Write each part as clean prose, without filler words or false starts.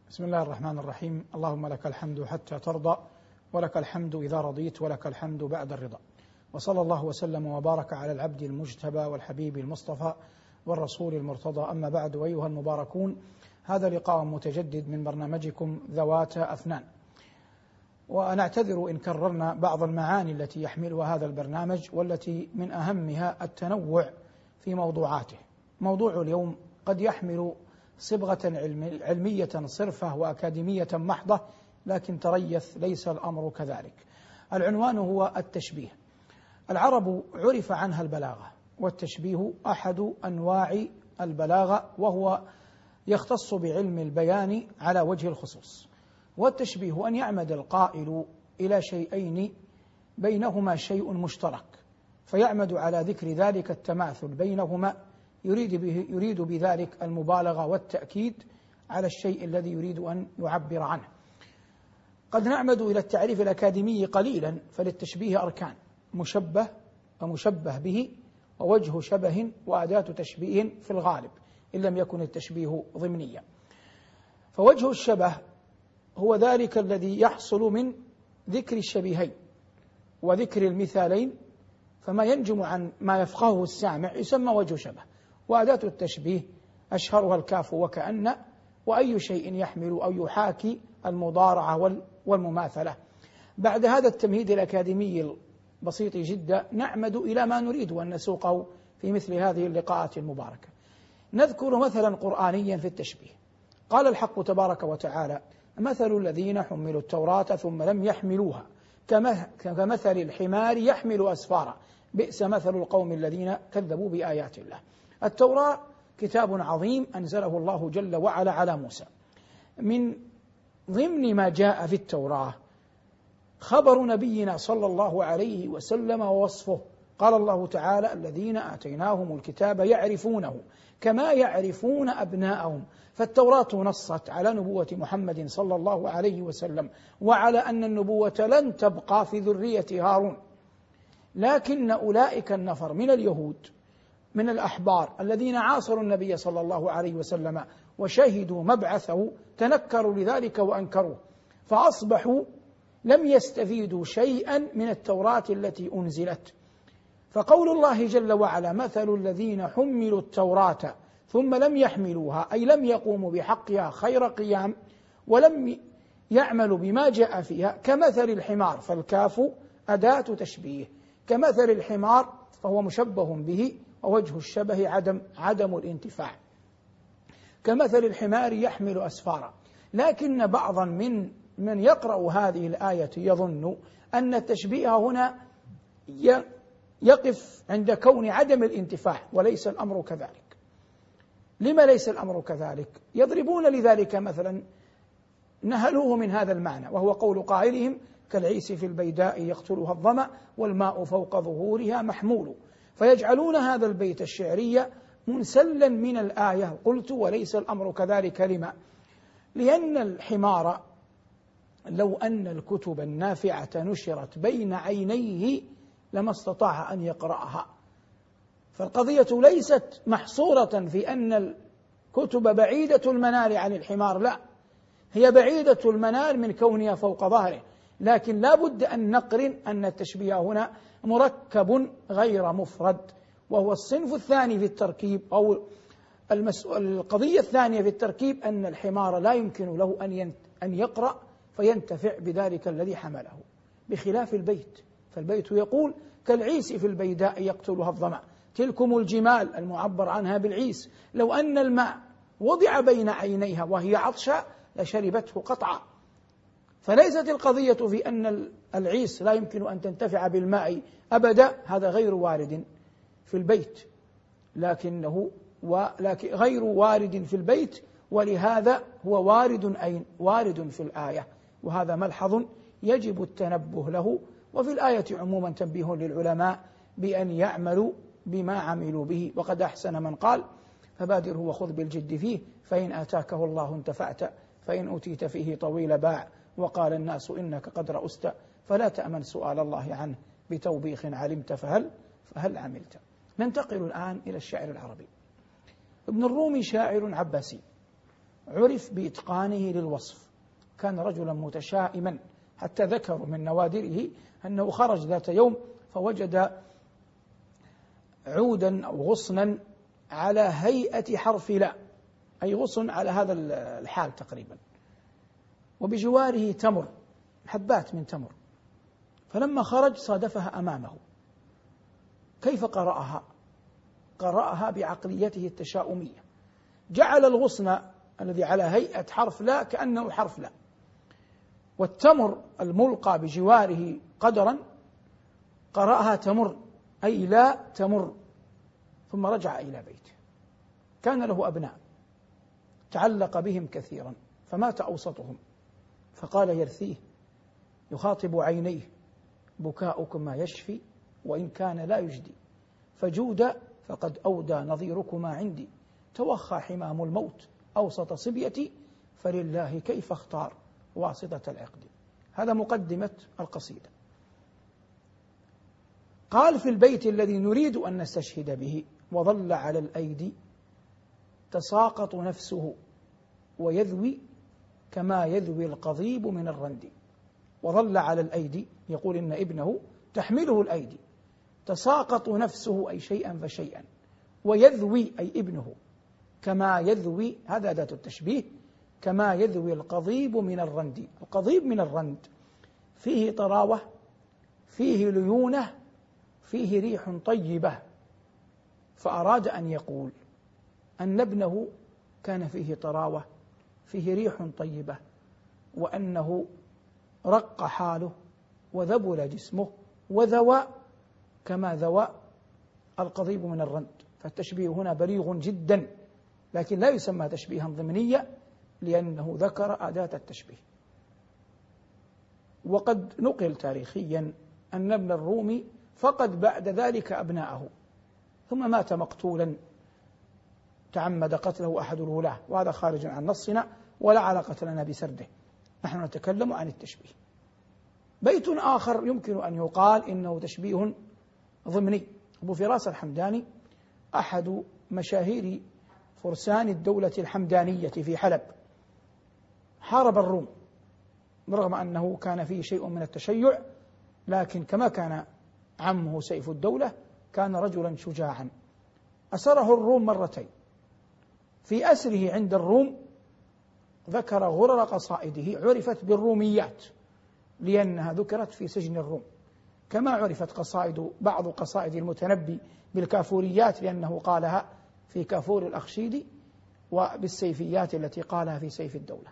بسم الله الرحمن الرحيم. اللهم لك الحمد حتى ترضى، ولك الحمد إذا رضيت، ولك الحمد بعد الرضا. وصلى الله وسلم وبارك على العبد المجتبى والحبيب المصطفى والرسول المرتضى. أما بعد، أيها المباركون، هذا لقاء متجدد من برنامجكم ذوات أفنان، ونعتذر إن كررنا بعض المعاني التي يحملها هذا البرنامج، والتي من أهمها التنوع في موضوعاته. موضوع اليوم قد يحمل صبغة علمية صرفة وأكاديمية محضة، لكن تريث ليس الأمر كذلك. العنوان هو التشبيه. العرب عرف عنها البلاغة، والتشبيه أحد أنواع البلاغة، وهو يختص بعلم البيان على وجه الخصوص. والتشبيه أن يعمد القائل إلى شيئين بينهما شيء مشترك، فيعمد على ذكر ذلك التماثل بينهما، يريد بذلك المبالغة والتأكيد على الشيء الذي يريد أن يعبر عنه. قد نعمد إلى التعريف الأكاديمي قليلا، فللتشبيه أركان: مشبه ومشبه به، ووجه شبه، وأداة تشبيه في الغالب إن لم يكن التشبيه ضمنيا. فوجه الشبه هو ذلك الذي يحصل من ذكر الشبيهين وذكر المثالين، فما ينجم عن ما يفقهه السامع يسمى وجه شبه. وأداة التشبيه أشهرها الكاف وكأن، وأي شيء يحمل أو يحاكي المضارعة والمماثلة. بعد هذا التمهيد الأكاديمي البسيط جدا، نعمد إلى ما نريد أن نسوقه في مثل هذه اللقاءات المباركة. نذكر مثلا قرآنيا في التشبيه. قال الحق تبارك وتعالى: مثل الذين حملوا التوراة ثم لم يحملوها كمثل الحمار يحمل أسفارا بئس مثل القوم الذين كذبوا بآيات الله. التوراة كتاب عظيم أنزله الله جل وعلا على موسى. من ضمن ما جاء في التوراة خبر نبينا صلى الله عليه وسلم ووصفه. قال الله تعالى: الذين آتيناهم الكتاب يعرفونه كما يعرفون أبناءهم. فالتوراة نصت على نبوة محمد صلى الله عليه وسلم، وعلى أن النبوة لن تبقى في ذرية هارون. لكن أولئك النفر من اليهود من الأحبار الذين عاصروا النبي صلى الله عليه وسلم وشهدوا مبعثه تنكروا لذلك وأنكروه، فأصبحوا لم يستفيدوا شيئا من التوراة التي أنزلت. فقول الله جل وعلا: مثل الذين حملوا التوراة ثم لم يحملوها، أي لم يقوموا بحقها خير قيام ولم يعملوا بما جاء فيها، كمثل الحمار. فالكاف أداة تشبيه. كمثل الحمار فهو مشبه به، ووجه الشبه عدم الانتفاع. كمثل الحمار يحمل أسفارا. لكن بعضا من يقرأ هذه الآية يظن أن التشبيه هنا يقف عند كون عدم الانتفاع، وليس الأمر كذلك. لما ليس الأمر كذلك؟ يضربون لذلك مثلا نهلوه من هذا المعنى، وهو قول قائلهم: كالعيس في البيداء يقتلها الظمأ والماء فوق ظهورها محمول. فيجعلون هذا البيت الشعري منسلا من الآية. قلت: وليس الأمر كذلك. لما؟ لأن الحمار لو أن الكتب النافعة نشرت بين عينيه لما استطاع أن يقرأها. فالقضية ليست محصورة في أن الكتب بعيدة المنال عن الحمار، لا، هي بعيدة المنال من كونها فوق ظهره. لكن لا بد أن نقرن أن التشبيه هنا مركب غير مفرد، وهو الصنف الثاني في التركيب، أو القضية الثانية في التركيب، أن الحمار لا يمكن له أن يقرأ فينتفع بذلك الذي حمله، بخلاف البيت. فالبيت يقول: كالعيس في البيداء يقتلها الظمأ. تلكم الجمال المعبر عنها بالعيس، لو أن الماء وضع بين عينيها وهي عطشة لشربته قطعا. فليست القضية في أن العيس لا يمكن أن تنتفع بالماء أبدا، هذا غير وارد في البيت، لكن غير وارد في البيت، ولهذا هو وارد في الآية. وهذا ملحظ يجب التنبه له. وفي الآية عموما تنبيه للعلماء بأن يعملوا بما عملوا به. وقد أحسن من قال: فبادره وخذ بالجد فيه، فإن آتاكه الله انتفعت، فإن أوتيت فيه طويل باع. وقال الناس إنك قد رأست، فلا تأمن سؤال الله عنه، بتوبيخ علمت فهل عملت. ننتقل الآن إلى الشعر العربي. ابن الرومي شاعر عباسي، عرف بإتقانه للوصف، كان رجلا متشائما، حتى ذكروا من نوادره أنه خرج ذات يوم فوجد عودا أو غصنا على هيئة حرف لا، أي غصن على هذا الحال تقريبا، وبجواره تمر، حبات من تمر، فلما خرج صادفها أمامه. كيف قرأها؟ قرأها بعقليته التشاؤمية، جعل الغصن الذي على هيئة حرف لا كأنه حرف لا، والتمر الملقى بجواره قدرا قرأها تمر، أي لا تمر. ثم رجع إلى بيته. كان له أبناء تعلق بهم كثيرا، فمات أوسطهم، فقال يرثيه يخاطب عينيه: بكاؤكما يشفي وإن كان لا يجدي، فجود فقد أودى نظيركما عندي، توخى حمام الموت أوسط صبيتي، فلله كيف اختار واسطة العقد. هذا مقدمة القصيدة. قال في البيت الذي نريد أن نستشهد به: وظل على الأيدي تساقط نفسه ويذوي كما يذوي القضيب من الرند. وظل على الأيدي، يقول إن ابنه تحمله الأيدي، تساقط نفسه أي شيئا فشيئا، ويذوي أي ابنه كما يذوي، هذا أداة التشبيه، كما يذوي القضيب من الرند. القضيب من الرند فيه طراوة، فيه ليونة، فيه ريح طيبة، فأراد أن يقول أن ابنه كان فيه طراوة، فيه ريح طيبة، وأنه رق حاله وذبل جسمه وذوى كما ذوى القضيب من الرند. فالتشبيه هنا بليغ جدا، لكن لا يسمى تشبيها ضمنيا لأنه ذكر أداة التشبيه. وقد نقل تاريخيا أن ابن الرومي فقد بعد ذلك أبناءه، ثم مات مقتولا تعمد قتله أحد الولاة، وهذا خارج عن نصنا ولا علاقة لنا بسرده، نحن نتكلم عن التشبيه. بيت آخر يمكن أن يقال إنه تشبيه ضمني. أبو فراس الحمداني أحد مشاهير فرسان الدولة الحمدانية في حلب، حارب الروم رغم أنه كان فيه شيء من التشيع، لكن كما كان عمه سيف الدولة كان رجلا شجاعا. أسره الروم مرتين. في أسره عند الروم ذكر غرر قصائده عرفت بالروميات لأنها ذكرت في سجن الروم، كما عرفت بعض قصائد المتنبي بالكافوريات لأنه قالها في كافور الأخشيد، وبالسيفيات التي قالها في سيف الدولة.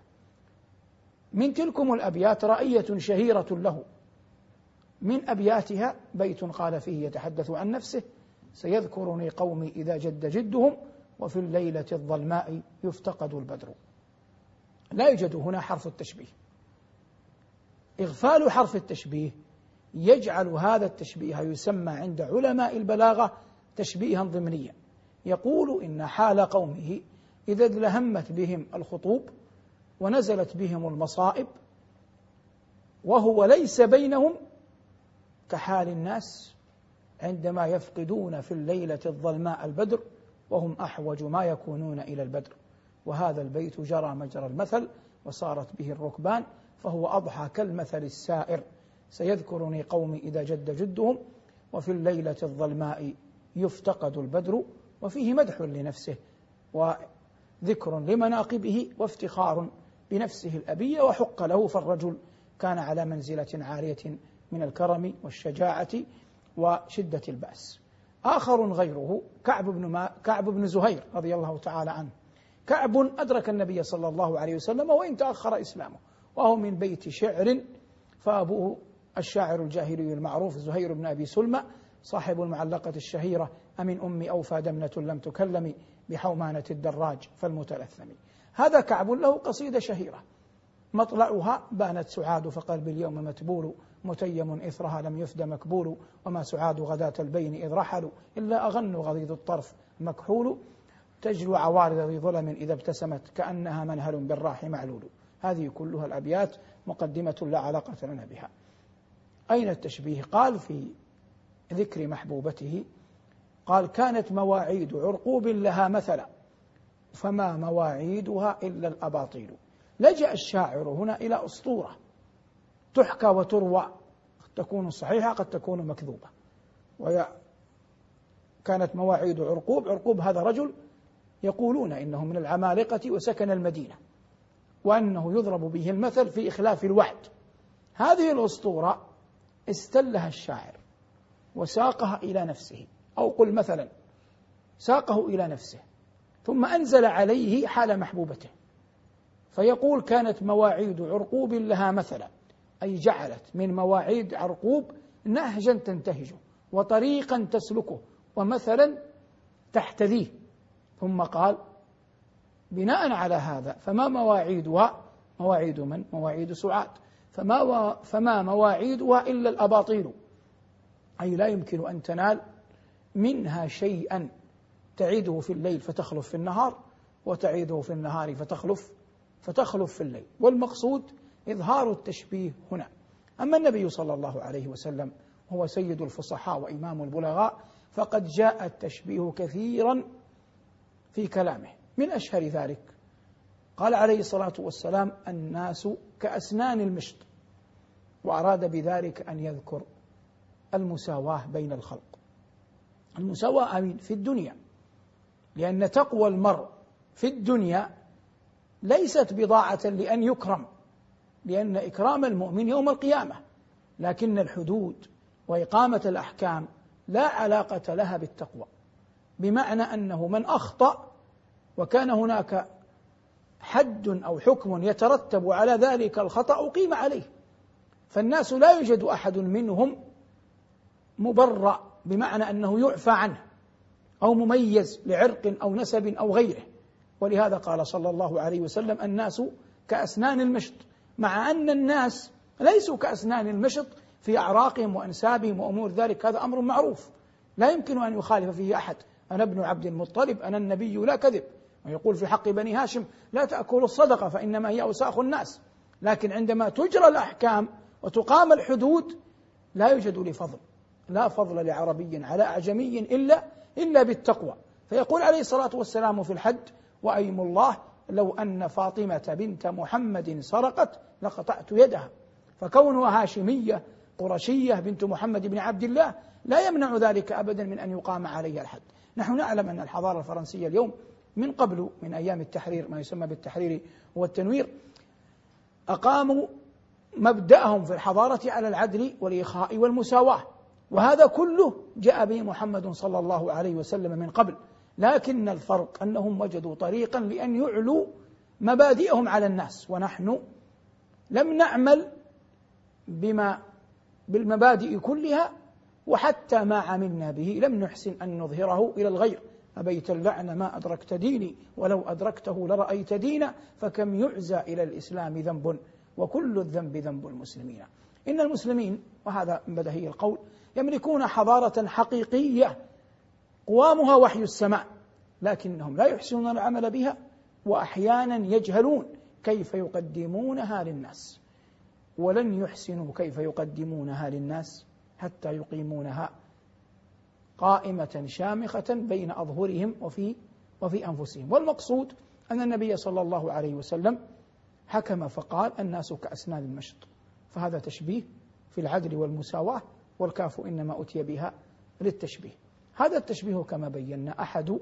من تلكم الأبيات رأية شهيرة له، من أبياتها بيت قال فيه يتحدث عن نفسه: سيذكرني قومي إذا جد جدهم وفي الليلة الظلماء يفتقد البدر. لا يوجد هنا حرف التشبيه. إغفال حرف التشبيه يجعل هذا التشبيه يسمى عند علماء البلاغة تشبيها ضمنيا. يقول إن حال قومه إذا لهمت بهم الخطوب ونزلت بهم المصائب وهو ليس بينهم كحال الناس عندما يفقدون في الليلة الظلماء البدر وهم أحوج ما يكونون إلى البدر. وهذا البيت جرى مجرى المثل وصارت به الركبان، فهو أضحى كالمثل السائر: سيذكرني قومي إذا جد جدهم وفي الليلة الظلماء يفتقد البدر. وفيه مدح لنفسه وذكر لمناقبه وافتخار بنفسه الأبية، وحق له، فالرجل كان على منزلة عالية من الكرم والشجاعة وشدة البأس. آخر غيره كعب بن زهير رضي الله تعالى عنه. كعب أدرك النبي صلى الله عليه وسلم وإن تأخر إسلامه، وهو من بيت شعر، فأبوه الشاعر الجاهلي المعروف زهير بن أبي سلمى صاحب المعلقة الشهيرة: أمن أمي أوفى دمنة لم تكلم بحومانة الدراج فالمتلثم. هذا كعب له قصيدة شهيرة مطلعها: بانت سعاد فقلبي اليوم متبول، متيم إثرها لم يفد مكبول، وما سعاد غداة البين إذ رحلوا، إلا أغن غضيض الطرف مكحول، تجلو عوارض ذي ظلم إذا ابتسمت، كأنها منهل بالراح معلول. هذه كلها الأبيات مقدمة لا علاقة لنا بها. أين التشبيه؟ قال في ذكر محبوبته، قال: كانت مواعيد عرقوب لها مثلا، فما مواعيدها إلا الأباطيل. لجأ الشاعر هنا إلى أسطورة تحكى وتروى، قد تكون صحيحة قد تكون مكذوبة. وكانت مواعيد عرقوب هذا رجل يقولون إنه من العمالقة وسكن المدينة، وأنه يضرب به المثل في إخلاف الوعد. هذه الأسطورة استلها الشاعر وساقها إلى نفسه، أو قل مثلا ساقه إلى نفسه، ثم أنزل عليه حال محبوبته، فيقول كانت مواعيد عرقوب لها مثلا، أي جعلت من مواعيد عرقوب نهجا تنتهجه وطريقا تسلكه ومثلا تحتذيه. ثم قال بناء على هذا فما مواعيدها، مواعيد من؟ مواعيد سعاد، فما مواعيدها إلا الأباطيل، أي لا يمكن أن تنال منها شيئا تعيده في الليل فتخلف في النهار، وتعيده في النهار فتخلف في الليل. والمقصود إظهار التشبيه هنا. أما النبي صلى الله عليه وسلم هو سيد الفصحاء وإمام البلغاء، فقد جاء التشبيه كثيرا في كلامه. من أشهر ذلك قال عليه الصلاة والسلام الناس كأسنان المشط، وأراد بذلك أن يذكر المساواة بين الخلق. المساواة في الدنيا، لأن تقوى المرء في الدنيا ليست بضاعة لأن يكرم، لأن إكرام المؤمن يوم القيامة، لكن الحدود وإقامة الأحكام لا علاقة لها بالتقوى، بمعنى أنه من أخطأ وكان هناك حد أو حكم يترتب على ذلك الخطأ أقيم عليه، فالناس لا يوجد أحد منهم مبرأ بمعنى أنه يعفى عنه أو مميز لعرق أو نسب أو غيره. ولهذا قال صلى الله عليه وسلم الناس كأسنان المشط، مع أن الناس ليسوا كأسنان المشط في أعراقهم وأنسابهم وأمور ذلك، هذا أمر معروف لا يمكن أن يخالف فيه أحد. أنا ابن عبد المطلب، أنا النبي لا كذب. ويقول في حق بني هاشم لا تأكلوا الصدقة فإنما هي أوساخ الناس. لكن عندما تجرى الأحكام وتقام الحدود لا يوجد لفضل، لا فضل لعربي على أعجمي إلا بالتقوى. فيقول عليه الصلاة والسلام في الحج وأيم الله لو أن فاطمة بنت محمد سرقت لقطعت يدها. فكونها هاشمية قرشية بنت محمد بن عبد الله لا يمنع ذلك أبدا من أن يقام عليها الحد. نحن نعلم أن الحضارة الفرنسية اليوم من قبل، من أيام التحرير، ما يسمى بالتحرير والتنوير، أقاموا مبدأهم في الحضارة على العدل والإخاء والمساواة، وهذا كله جاء به محمد صلى الله عليه وسلم من قبل. لكن الفرق أنهم وجدوا طريقا لأن يعلوا مبادئهم على الناس، ونحن لم نعمل بالمبادئ كلها، وحتى ما عملنا به لم نحسن أن نظهره إلى الغير. أبيت اللعن ما أدركت ديني ولو أدركته لرأيت دينا، فكم يعزى إلى الإسلام ذنب وكل الذنب ذنب المسلمين. إن المسلمين، وهذا من بديهي القول، يملكون حضارة حقيقية قوامها وحي السماء، لكنهم لا يحسنون العمل بها، وأحيانا يجهلون كيف يقدمونها للناس، ولن يحسنوا كيف يقدمونها للناس حتى يقيمونها قائمة شامخة بين أظهرهم وفي أنفسهم. والمقصود أن النبي صلى الله عليه وسلم حكم فقال الناس كأسنان المشط، فهذا تشبيه في العدل والمساواة، والكاف إنما أتي بها للتشبيه. هذا التشبيه كما بينا أحد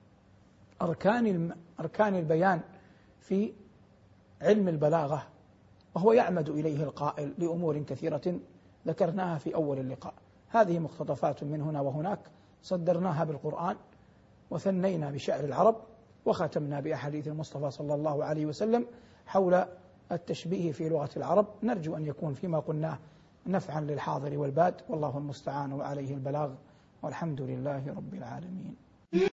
أركان البيان في علم البلاغة، وهو يعمد إليه القائل لأمور كثيرة ذكرناها في أول اللقاء. هذه مقتطفات من هنا وهناك صدرناها بالقرآن، وثنينا بشعر العرب، وختمنا بأحاديث المصطفى صلى الله عليه وسلم حول التشبيه في لغة العرب. نرجو أن يكون فيما قلناه نفعا للحاضر والباد، والله المستعان وعليه البلاغ، والحمد لله رب العالمين.